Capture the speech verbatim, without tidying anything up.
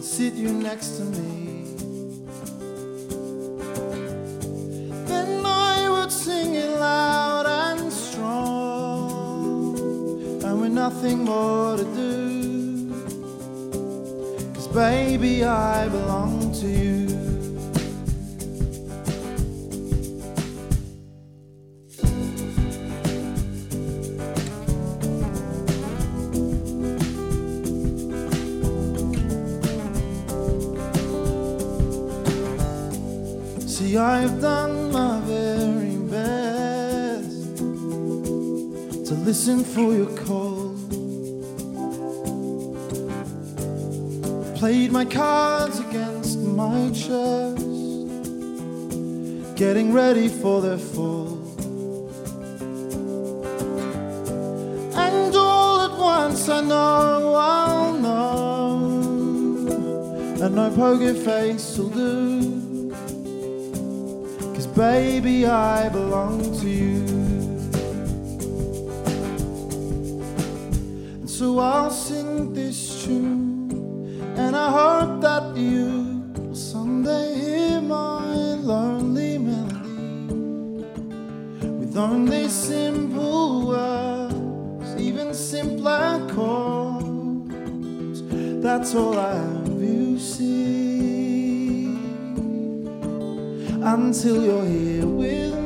sit you next to me. Then I would sing it loud and strong, and with nothing more to do, 'cause baby I belong to you. See, I've done my very best to listen for your call. Played my cards against my chest, getting ready for their fall. And all at once I know I'll know, and no poker face will do, baby, I belong to you. And so I'll sing this tune, and I hope that you will someday hear my lonely melody, with only simple words, even simpler chords. That's all I have you see, until you're here with